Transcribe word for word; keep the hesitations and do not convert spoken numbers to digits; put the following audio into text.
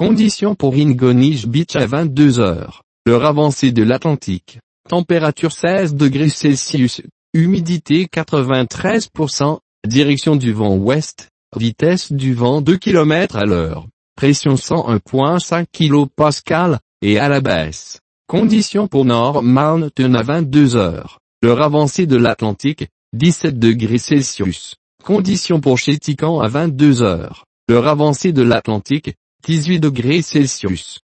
Conditions pour Ingonish Beach à vingt-deux heures. L'heure avancée de l'Atlantique. Température seize degrés Celsius. Humidité quatre-vingt-treize pour cent. Direction du vent ouest. Vitesse du vent deux kilomètres à l'heure. Pression cent un virgule cinq kilopascales, et à la baisse. Conditions pour North Mountain à vingt-deux heures. L'heure avancée de l'Atlantique. dix-sept degrés Celsius. Conditions pour Chéticamp à vingt-deux heures. L'heure avancée de l'Atlantique. dix-huit degrés Celsius.